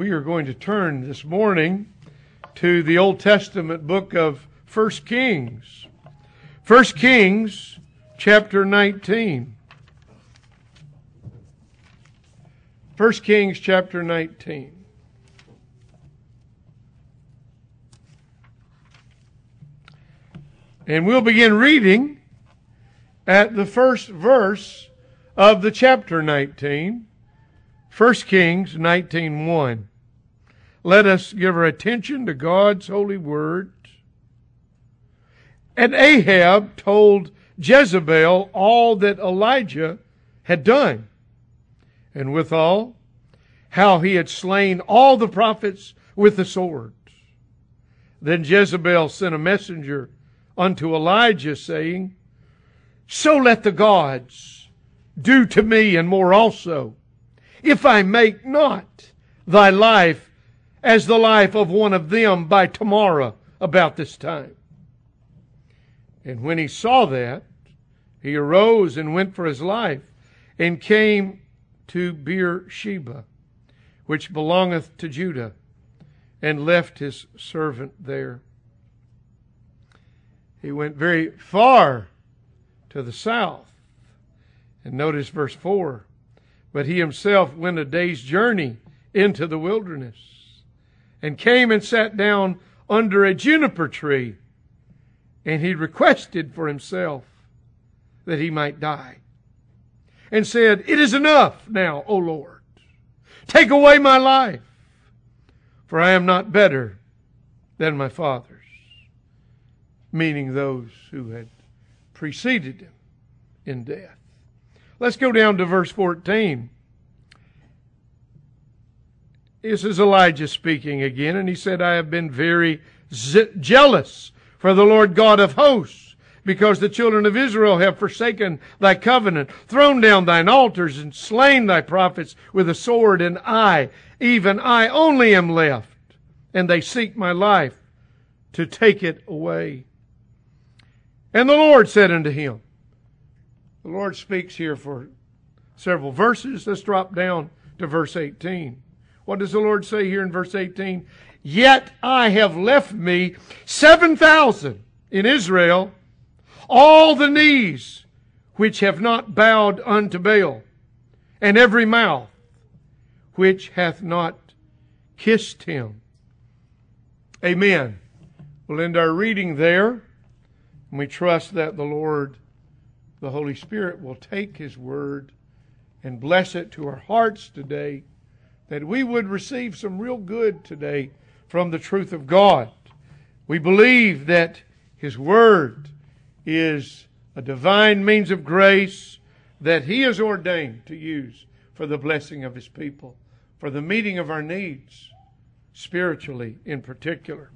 We are going to turn this morning to the Old Testament book of 1 Kings. 1 Kings chapter 19. 1 Kings chapter 19. And we'll begin reading at the first verse of the chapter 19. 1 Kings 19:1. Let us give our attention to God's holy word. And Ahab told Jezebel all that Elijah had done, and withal how he had slain all the prophets with the sword. Then Jezebel sent a messenger unto Elijah, saying, So let the gods do to me and more also, if I make not thy life as the life of one of them by tomorrow about this time. And when he saw that, he arose and went for his life, and came to Beersheba, which belongeth to Judah, and left his servant there. He went very far to the south. And notice verse 4. But he himself went a day's journey into the wilderness, and came and sat down under a juniper tree, and he requested for himself that he might die, and said, It is enough now, O Lord. Take away my life, for I am not better than my fathers. Meaning those who had preceded him in death. Let's go down to verse 14. This is Elijah speaking again, and he said, I have been very jealous for the Lord God of hosts, because the children of Israel have forsaken thy covenant, thrown down thine altars, and slain thy prophets with a sword, and I, even I only am left, and they seek my life to take it away. And the Lord said unto him, the Lord speaks here for several verses. Let's drop down to verse 18. What does the Lord say here in verse 18? Yet I have left me 7,000 in Israel, all the knees which have not bowed unto Baal, and every mouth which hath not kissed him. Amen. We'll end our reading there, and we trust that the Lord, the Holy Spirit, will take His word and bless it to our hearts today, that we would receive some real good today from the truth of God. We believe that His word is a divine means of grace that He has ordained to use for the blessing of His people, for the meeting of our needs, spiritually in particular.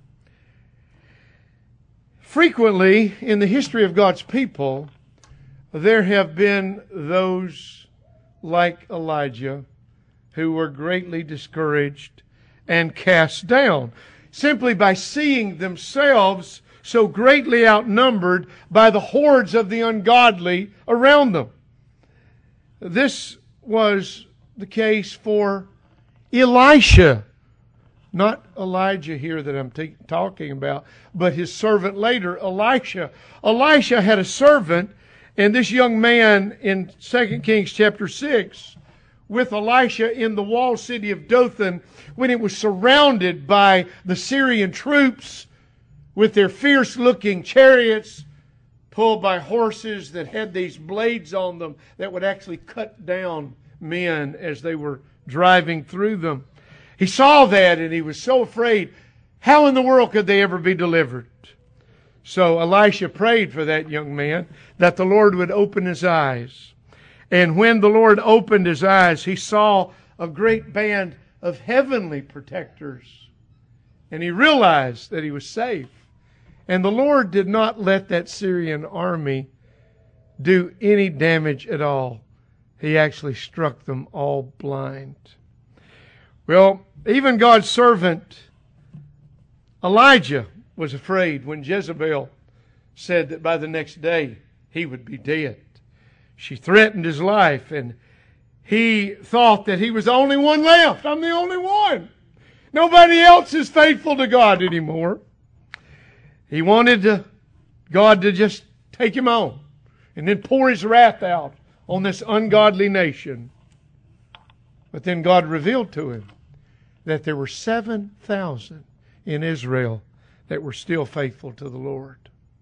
Frequently in the history of God's people, there have been those like Elijah who were greatly discouraged and cast down simply by seeing themselves so greatly outnumbered by the hordes of the ungodly around them. This was the case for Elisha. Not Elijah here that I'm talking about, but his servant later, Elisha. Elisha had a servant, and this young man in 2 Kings chapter 6, with Elisha in the walled city of Dothan, when it was surrounded by the Syrian troops with their fierce-looking chariots pulled by horses that had these blades on them that would actually cut down men as they were driving through them. He saw that and he was so afraid. How in the world could they ever be delivered? So Elisha prayed for that young man that the Lord would open his eyes. And when the Lord opened his eyes, he saw a great band of heavenly protectors. And he realized that he was safe. And the Lord did not let that Syrian army do any damage at all. He actually struck them all blind. Well, even God's servant Elijah was afraid when Jezebel said that by the next day he would be dead. She threatened his life, and he thought that he was the only one left. I'm the only one. Nobody else is faithful to God anymore. He wanted God to just take him on and then pour his wrath out on this ungodly nation. But then God revealed to him that there were 7,000 in Israel that were still faithful to the Lord.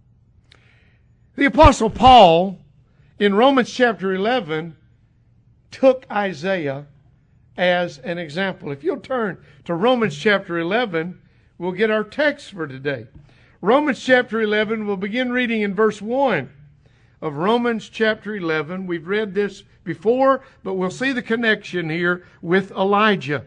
The Apostle Paul, in Romans chapter 11, took Isaiah as an example. If you'll turn to Romans chapter 11, we'll get our text for today. Romans chapter 11, we'll begin reading in verse 1 of Romans chapter 11. We've read this before, but we'll see the connection here with Elijah.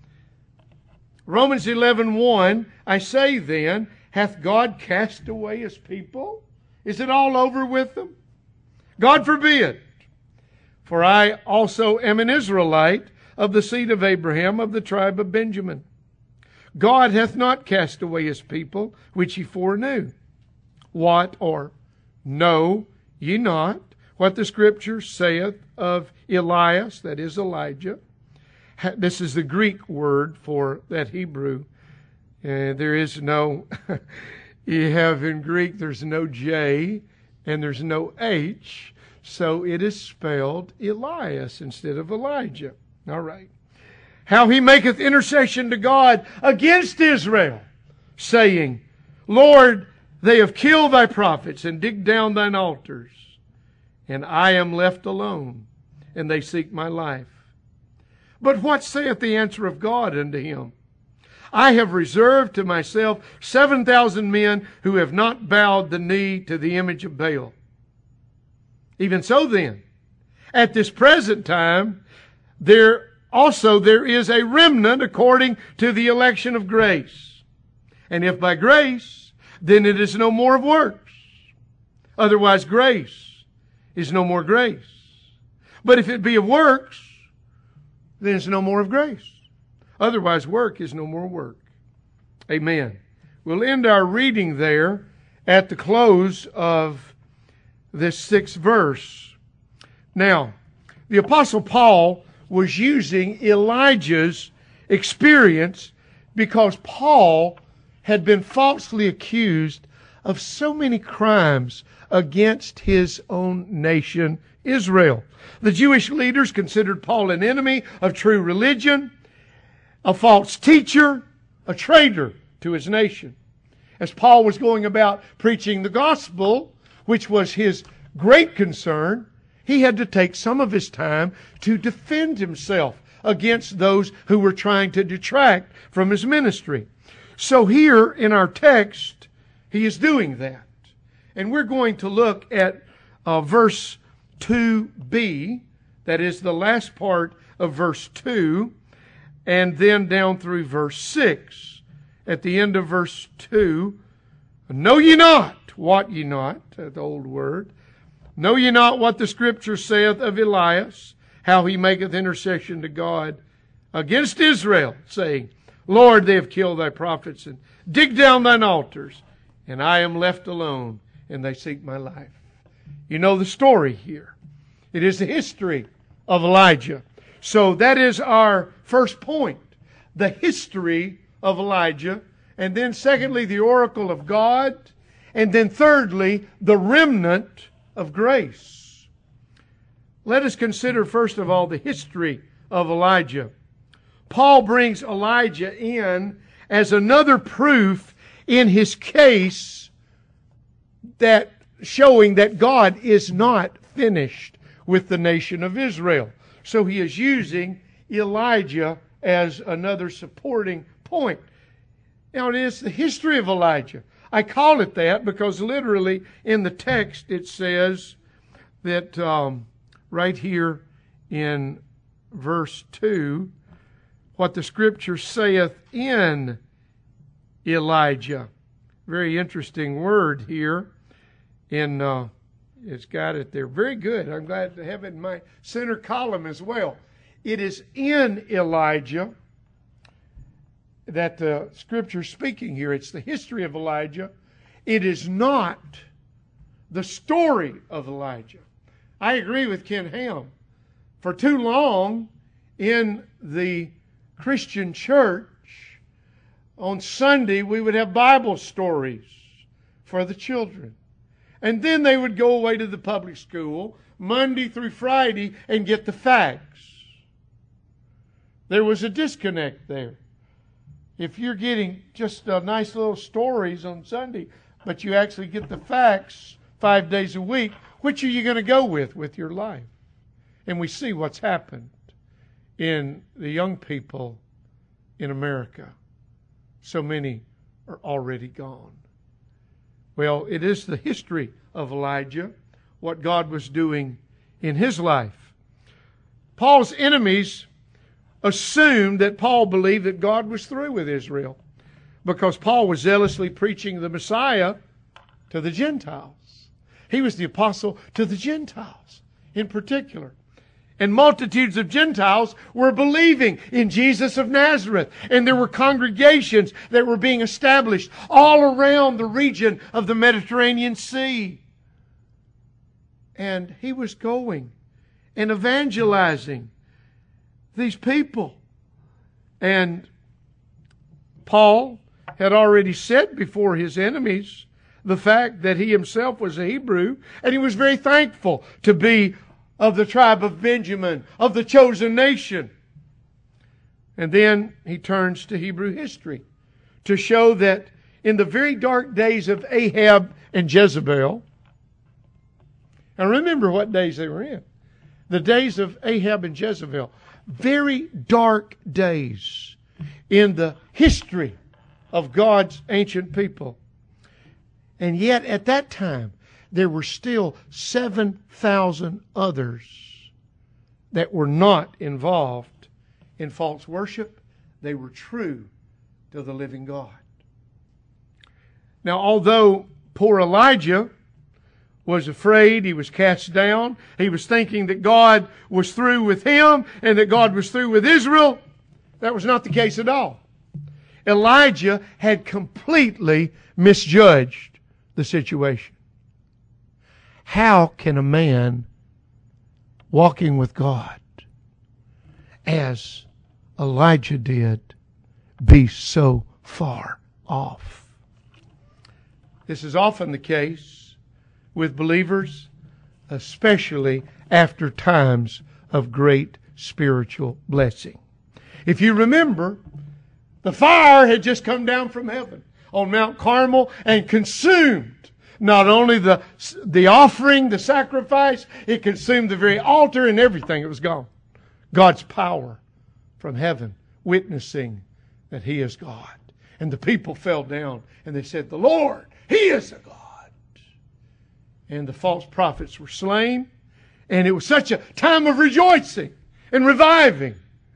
Romans 11:1, I say then, hath God cast away his people? Is it all over with them? God forbid. For I also am an Israelite of the seed of Abraham, of the tribe of Benjamin. God hath not cast away his people, which he foreknew. What, or know ye not what the Scripture saith of Elias, that is Elijah? This is the Greek word for that Hebrew. There is no, you have in Greek, there's no J and there's no H, so it is spelled Elias instead of Elijah. All right. How he maketh intercession to God against Israel, saying, Lord, they have killed thy prophets and digged down thine altars, and I am left alone, and they seek my life. But what saith the answer of God unto him? I have reserved to myself 7,000 men who have not bowed the knee to the image of Baal. Even so then, at this present time, there is a remnant according to the election of grace. And if by grace, then it is no more of works. Otherwise grace is no more grace. But if it be of works, then it's no more of grace. Otherwise work is no more work. Amen. We'll end our reading there at the close of this 6th verse. Now, the Apostle Paul was using Elijah's experience because Paul had been falsely accused of so many crimes against his own nation, Israel. The Jewish leaders considered Paul an enemy of true religion, a false teacher, a traitor to his nation. As Paul was going about preaching the gospel, which was his great concern, he had to take some of his time to defend himself against those who were trying to detract from his ministry. So here in our text, he is doing that. And we're going to look at verse 2b, that is the last part of verse 2, and then down through verse 6. At the end of verse 2, know ye not, wot ye not, the old word, know ye not what the Scripture saith of Elias, how he maketh intercession to God against Israel, saying, Lord, they have killed thy prophets and digged down thine altars, and I am left alone, and they seek my life. You know the story here. It is the history of Elijah. So that is our first point, the history of Elijah. And then secondly, the oracle of God. And then thirdly, the remnant of grace. Let us consider first of all the history of Elijah. Paul brings Elijah in as another proof in his case that showing that God is not finished with the nation of Israel. So he is using Elijah as another supporting point. Now it is the history of Elijah. I call it that because literally in the text it says that right here in verse 2, what the Scripture saith in Elijah. Very interesting word here. It's got it there. Very good. I'm glad to have it in my center column as well. It is in Elijah that the Scripture is speaking here. It's the history of Elijah. It is not the story of Elijah. I agree with Ken Ham. For too long in the Christian church, On Sunday, we would have Bible stories for the children. And then they would go away to the public school Monday through Friday and get the facts. There was a disconnect there. If you're getting just nice little stories on Sunday, but you actually get the facts 5 days a week, which are you going to go with your life? And we see what's happened in the young people in America. So many are already gone. Well, it is the history of Elijah, what God was doing in his life. Paul's enemies assumed that Paul believed that God was through with Israel because Paul was zealously preaching the Messiah to the Gentiles. He was the apostle to the Gentiles in particular. And multitudes of Gentiles were believing in Jesus of Nazareth. And there were congregations that were being established all around the region of the Mediterranean Sea. And he was going and evangelizing these people. And Paul had already said before his enemies the fact that he himself was a Hebrew, and he was very thankful to be of the tribe of Benjamin, of the chosen nation. And then he turns to Hebrew history to show that in the very dark days of Ahab and Jezebel, and remember what days they were in. The days of Ahab and Jezebel. Very dark days in the history of God's ancient people. And yet at that time, there were still 7,000 others that were not involved in false worship. They were true to the living God. Now, although poor Elijah was afraid, he was cast down, he was thinking that God was through with him and that God was through with Israel, that was not the case at all. Elijah had completely misjudged the situation. How can a man walking with God, as Elijah did, be so far off? This is often the case with believers, especially after times of great spiritual blessing. If you remember, the fire had just come down from heaven on Mount Carmel and consumed not only the offering, the sacrifice, it consumed the very altar and everything. It was gone. God's power from heaven witnessing that He is God. And the people fell down and they said, "The Lord, He is a God." And the false prophets were slain. And it was such a time of rejoicing and reviving.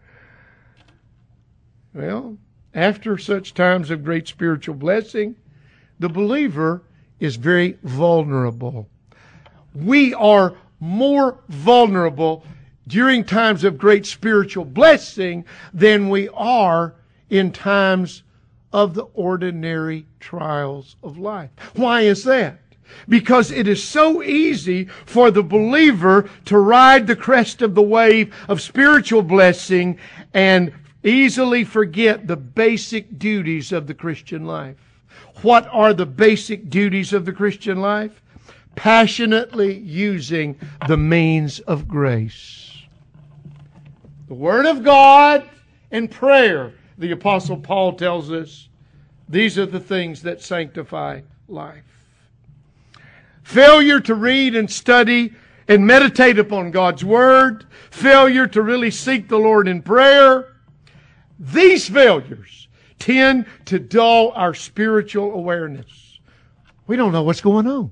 Well, after such times of great spiritual blessing, the believer is very vulnerable. We are more vulnerable during times of great spiritual blessing than we are in times of the ordinary trials of life. Why is that? Because it is so easy for the believer to ride the crest of the wave of spiritual blessing and easily forget the basic duties of the Christian life. What are the basic duties of the Christian life? Passionately using the means of grace. The Word of God and prayer, the Apostle Paul tells us, these are the things that sanctify life. Failure to read and study and meditate upon God's Word, failure to really seek the Lord in prayer, these failures tend to dull our spiritual awareness. We don't know what's going on.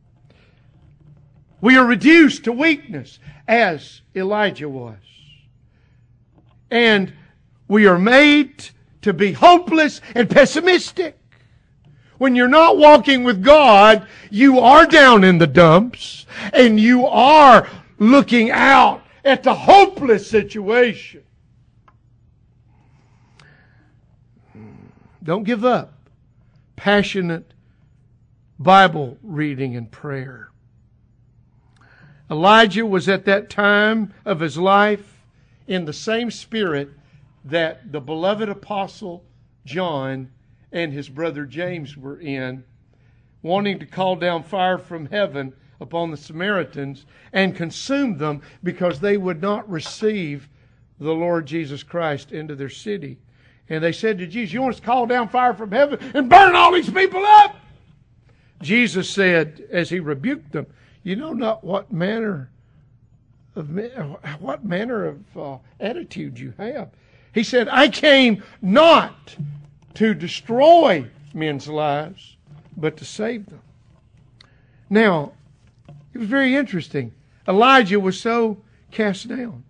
We are reduced to weakness as Elijah was. And we are made to be hopeless and pessimistic. When you're not walking with God, you are down in the dumps and you are looking out at the hopeless situation. Don't give up. Passionate Bible reading and prayer. Elijah was at that time of his life in the same spirit that the beloved apostle John and his brother James were in, wanting to call down fire from heaven upon the Samaritans and consume them because they would not receive the Lord Jesus Christ into their city. And they said to Jesus, "You want us to call down fire from heaven and burn all these people up?" Jesus said, as he rebuked them, "You know not what manner of attitude you have." He said, "I came not to destroy men's lives, but to save them." Now, it was very interesting. Elijah was so cast down.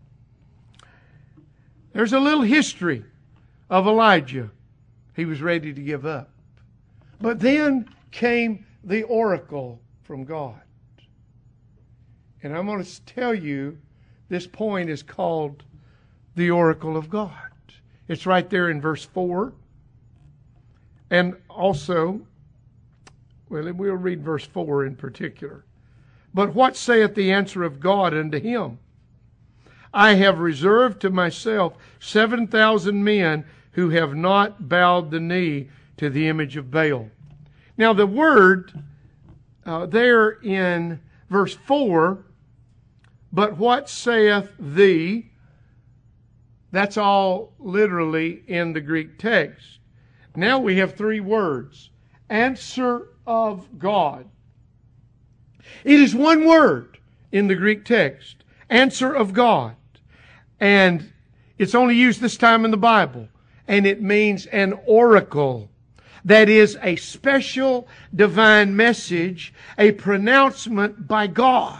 There's a little history of Elijah. He was ready to give up. But then came the oracle from God. And I'm going to tell you, this point is called the oracle of God. It's right there in verse 4. And also, well, we'll read verse 4 in particular. "But what saith the answer of God unto him? I have reserved to myself 7,000 men who have not bowed the knee to the image of Baal." Now the word there in verse 4, "But what saith thee?" that's all literally in the Greek text. Now we have three words. Answer of God. It is one word in the Greek text. Answer of God. And it's only used this time in the Bible. And it means an oracle. That is a special divine message, a pronouncement by God.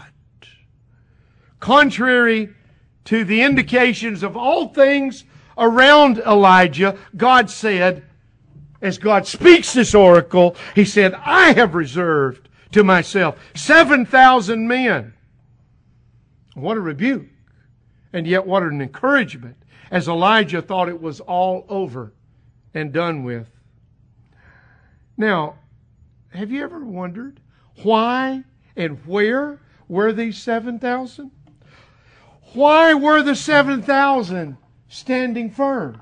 Contrary to the indications of all things around Elijah, God said, as God speaks this oracle, He said, "I have reserved to myself 7,000 men." What a rebuke. And yet what an encouragement, as Elijah thought it was all over and done with. Now, have you ever wondered why and where were these 7,000? Why were the 7,000 standing firm?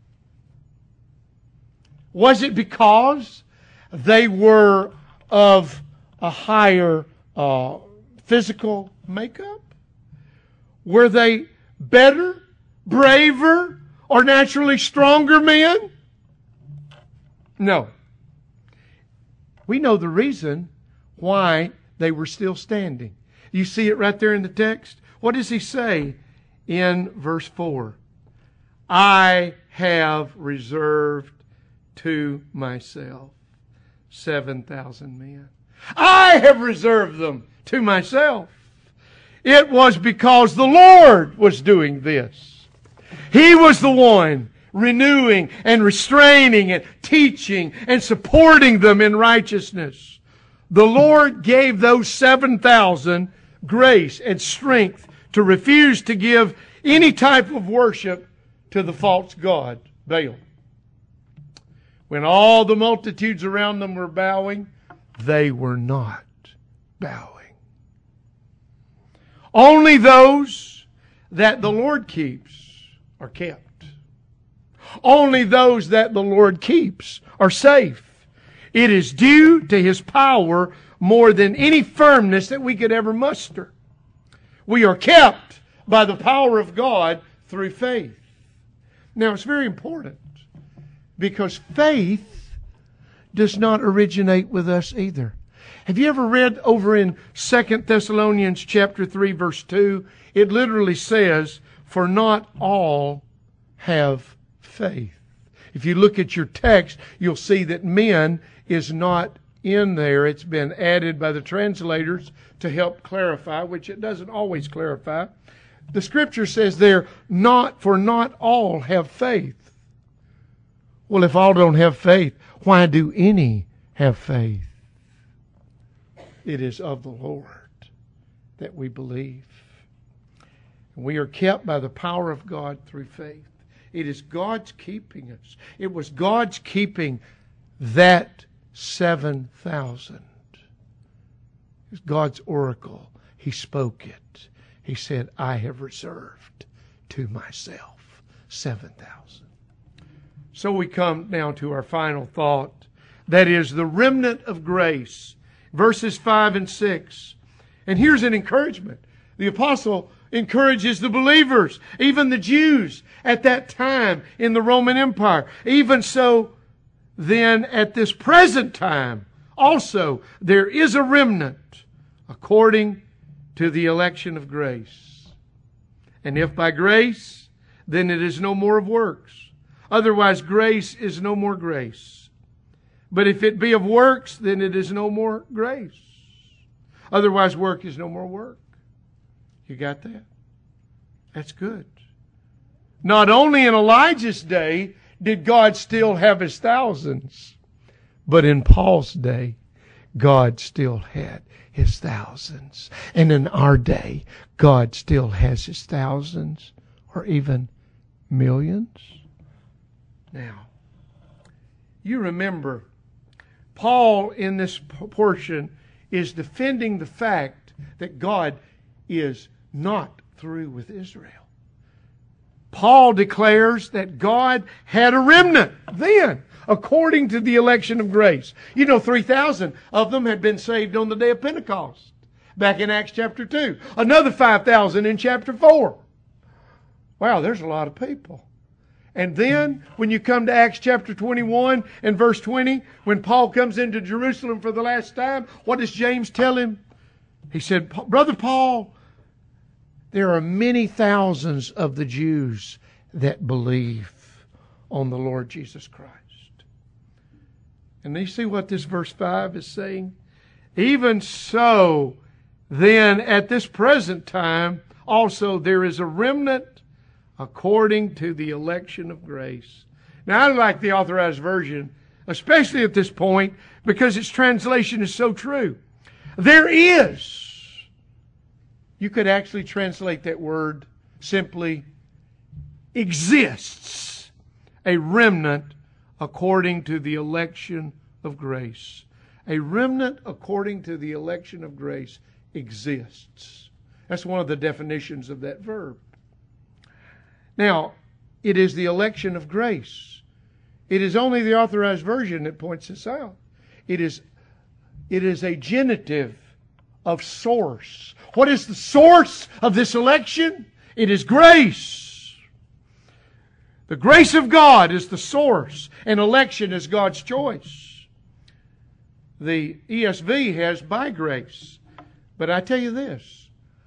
Was it because they were of a higher physical makeup? Were they better, braver, or naturally stronger men? No. We know the reason why they were still standing. You see it right there in the text. What does he say in verse 4? "I have reserved to myself 7,000 men." I have reserved them to myself. It was because the Lord was doing this. He was the one renewing and restraining and teaching and supporting them in righteousness. The Lord gave those 7,000 grace and strength to refuse to give any type of worship to the false god, Baal. When all the multitudes around them were bowing, they were not bowing. Only those that the Lord keeps are kept. Only those that the Lord keeps are safe. It is due to His power more than any firmness that we could ever muster. We are kept by the power of God through faith. Now, it's very important because faith does not originate with us either. Have you ever read over in 2 Thessalonians chapter 3, verse 2? It literally says, "For not all have faith." If you look at your text, you'll see that men is not in there. It's been added by the translators to help clarify, which it doesn't always clarify. The Scripture says there, "For not all have faith." Well, if all don't have faith, why do any have faith? It is of the Lord that we believe. We are kept by the power of God through faith. It is God's keeping us. It was God's keeping that 7,000. It's God's oracle. He spoke it. He said, "I have reserved to myself 7,000. So we come now to our final thought. That is the remnant of grace. Verses 5 and 6. And here's an encouragement. The apostle encourages the believers, even the Jews at that time in the Roman Empire. Even so, then at this present time, also there is a remnant according to the election of grace. And if by grace, then it is no more of works. Otherwise, grace is no more grace. But if it be of works, then it is no more grace. Otherwise, work is no more work. You got that? That's good. Not only in Elijah's day did God still have His thousands, but in Paul's day, God still had His thousands. And in our day, God still has His thousands or even millions. Now, you remember, Paul in this portion is defending the fact that God is not through with Israel. Paul declares that God had a remnant then, according to the election of grace. 3,000 of them had been saved on the day of Pentecost, back in Acts chapter 2. Another 5,000 in chapter 4. Wow, there's a lot of people. And then, when you come to Acts chapter 21 and verse 20, when Paul comes into Jerusalem for the last time, what does James tell him? He said, Brother Paul, there are many thousands of the Jews that believe on the Lord Jesus Christ. And you see what this verse 5 is saying? Even so, then at this present time, also there is a remnant according to the election of grace. Now, I like the Authorized Version, especially at this point, because its translation is so true. There is. You could actually translate that word simply, exists a remnant according to the election of grace. A remnant according to the election of grace exists. That's one of the definitions of that verb. Now, it is the election of grace. It is only the Authorized Version that points this out. It is a genitive of source. What is the source of this election? It is grace. The grace of God is the source, and election is God's choice. The ESV has by grace. But I tell you this,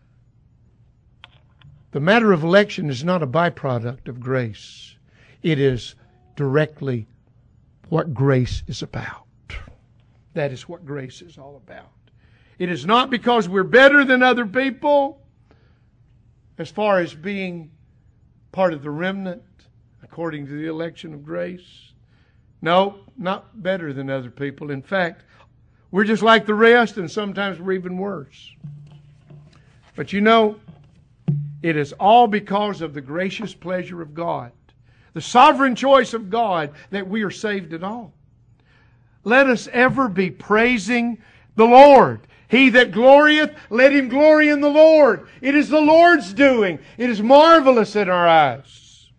the matter of election is not a byproduct of grace. It is directly what grace is about. That is what grace is all about. It is not because we're better than other people as far as being part of the remnant according to the election of grace. No, not better than other people. In fact, we're just like the rest, and sometimes we're even worse. But it is all because of the gracious pleasure of God, the sovereign choice of God, that we are saved at all. Let us ever be praising the Lord. He that glorieth, let him glory in the Lord. It is the Lord's doing. It is marvelous in our eyes.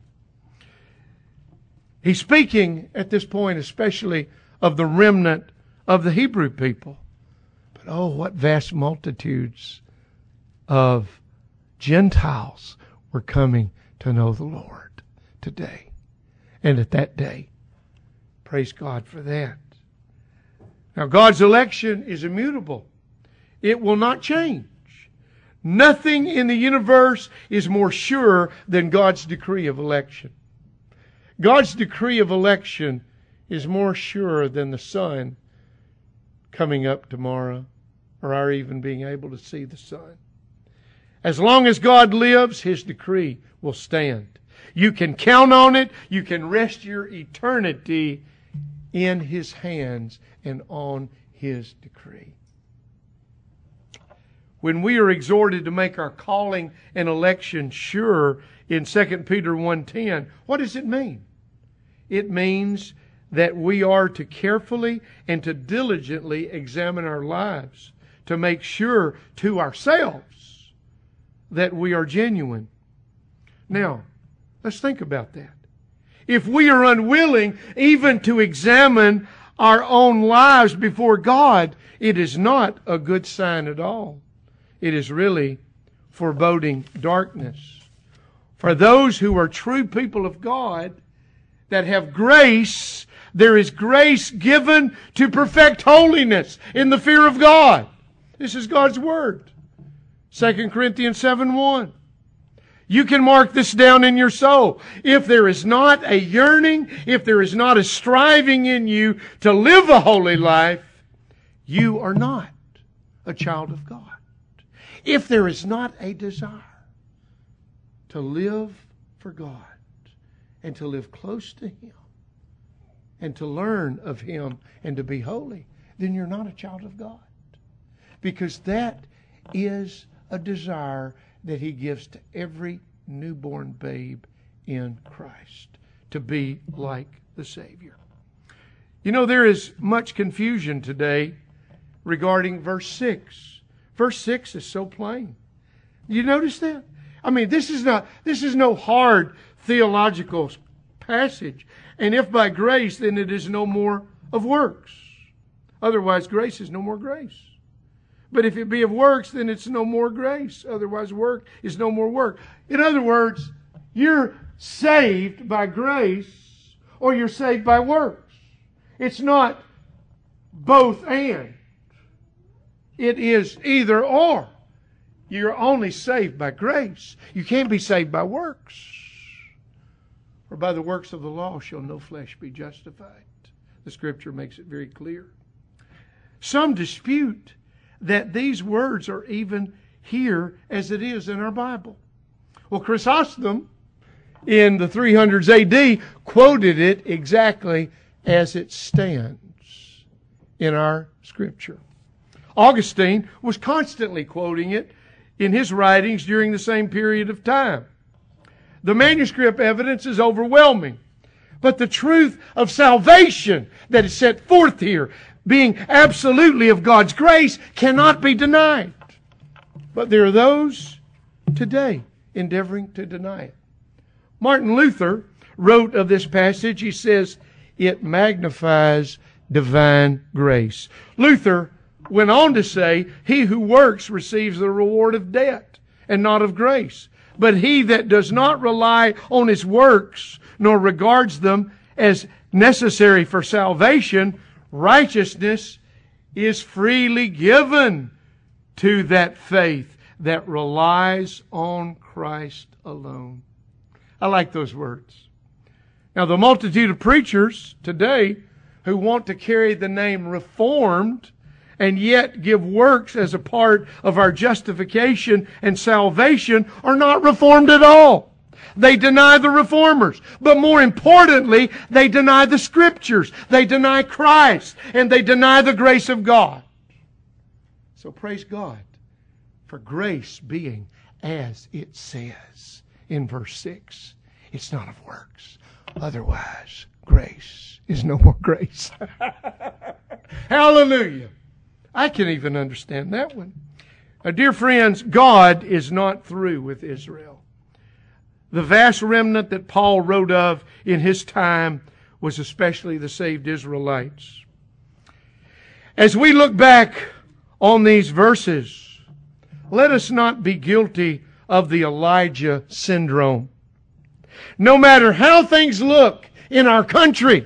He's speaking at this point especially of the remnant of the Hebrew people. But oh, what vast multitudes of Gentiles were coming to know the Lord today and at that day. Praise God for that. Now, God's election is immutable. It will not change. Nothing in the universe is more sure than God's decree of election. God's decree of election is more sure than the sun coming up tomorrow, or our even being able to see the sun. As long as God lives, His decree will stand. You can count on it. You can rest your eternity in His hands and on His decree. When we are exhorted to make our calling and election sure in 2 Peter 1:10, what does it mean? It means that we are to carefully and to diligently examine our lives to make sure to ourselves that we are genuine. Now, let's think about that. if we are unwilling even to examine our own lives before God, it is not a good sign at all. It is really foreboding darkness. For those who are true people of God that have grace, there is grace given to perfect holiness in the fear of God. This is God's Word. 2 Corinthians 7:1. You can mark this down in your soul. If there is not a yearning, if there is not a striving in you to live a holy life, you are not a child of God. If there is not a desire to live for God and to live close to Him and to learn of Him and to be holy, then you're not a child of God. Because that is a desire that He gives to every newborn babe in Christ, to be like the Savior. You know, there is much confusion today regarding verse 6. Verse 6 is so plain. You notice that? I mean, this is no hard theological passage. And if by grace, then it is no more of works. Otherwise, grace is no more grace. But if it be of works, then it's no more grace. Otherwise, work is no more work. In other words, you're saved by grace or you're saved by works. It's not both and. It is either or. You're only saved by grace. You can't be saved by works. For by the works of the law shall no flesh be justified. The Scripture makes it very clear. Some dispute that these words are even here as it is in our Bible. Well, Chrysostom in the 300s AD quoted it exactly as it stands in our Scripture. Augustine was constantly quoting it in his writings during the same period of time. The manuscript evidence is overwhelming, but the truth of salvation that is set forth here, being absolutely of God's grace, cannot be denied. But there are those today endeavoring to deny it. Martin Luther wrote of this passage, he says, it magnifies divine grace. Luther went on to say, he who works receives the reward of debt and not of grace. But he that does not rely on his works, nor regards them as necessary for salvation, righteousness is freely given to that faith that relies on Christ alone. I like those words. Now, the multitude of preachers today who want to carry the name Reformed and yet give works as a part of our justification and salvation are not Reformed at all. They deny the Reformers. But more importantly, they deny the Scriptures. They deny Christ. And they deny the grace of God. So praise God for grace being as it says in verse 6. It's not of works. Otherwise, grace is no more grace. Hallelujah. I can even understand that one. Dear friends, God is not through with Israel. The vast remnant that Paul wrote of in his time was especially the saved Israelites. As we look back on these verses, let us not be guilty of the Elijah syndrome. No matter how things look in our country,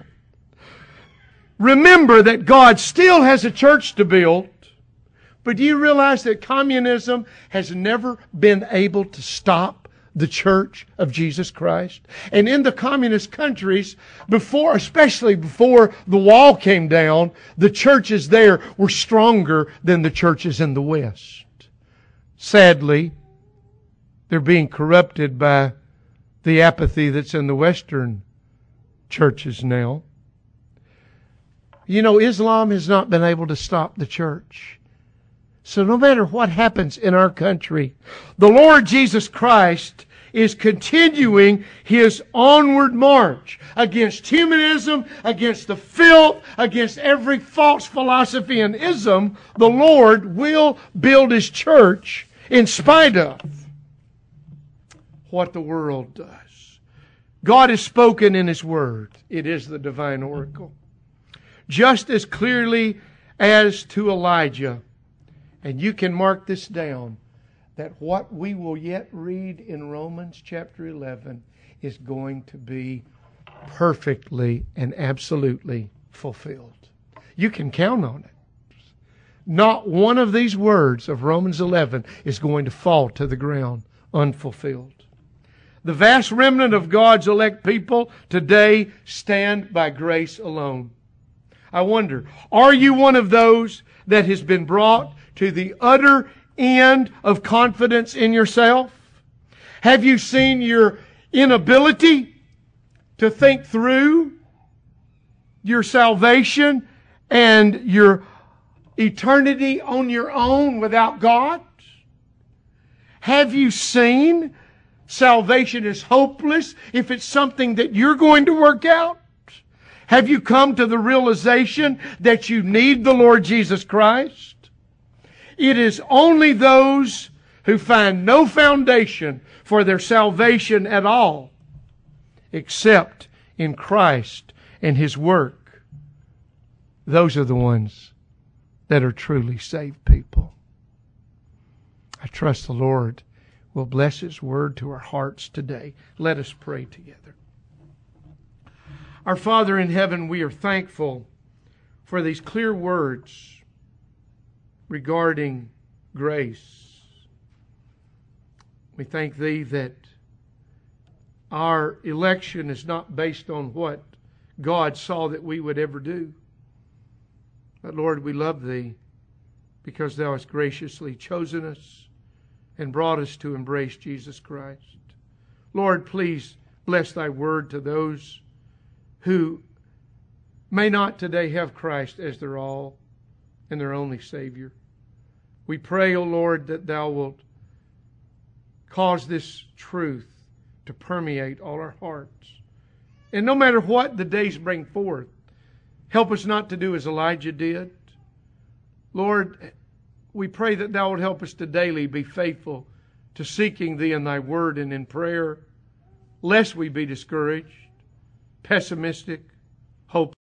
remember that God still has a church to build. But do you realize that communism has never been able to stop the church of Jesus Christ? And in the communist countries, especially before the wall came down, the churches there were stronger than the churches in the West. Sadly, they're being corrupted by the apathy that's in the Western churches now. You know, Islam has not been able to stop the church. So no matter what happens in our country, the Lord Jesus Christ is continuing His onward march against humanism, against the filth, against every false philosophy and ism. The Lord will build His church in spite of what the world does. God has spoken in His Word. It is the divine oracle. Just as clearly as to Elijah. And you can mark this down, that what we will yet read in Romans chapter 11 is going to be perfectly and absolutely fulfilled. You can count on it. Not one of these words of Romans 11 is going to fall to the ground unfulfilled. The vast remnant of God's elect people today stand by grace alone. I wonder, are you one of those that has been brought to the utter end of confidence in yourself? Have you seen your inability to think through your salvation and your eternity on your own without God? Have you seen salvation is hopeless if it's something that you're going to work out? Have you come to the realization that you need the Lord Jesus Christ? It is only those who find no foundation for their salvation at all, except in Christ and His work. Those are the ones that are truly saved people. I trust the Lord will bless His Word to our hearts today. Let us pray together. Our Father in heaven, we are thankful for these clear words regarding grace. We thank Thee that our election is not based on what God saw that we would ever do. But Lord, we love Thee because Thou hast graciously chosen us and brought us to embrace Jesus Christ. Lord, please bless Thy Word to those who may not today have Christ as their all and their only Savior. We pray, O Lord, that Thou wilt cause this truth to permeate all our hearts. And no matter what the days bring forth, help us not to do as Elijah did. Lord, we pray that Thou would help us to daily be faithful to seeking Thee in Thy Word and in prayer, lest we be discouraged, pessimistic, hopeless.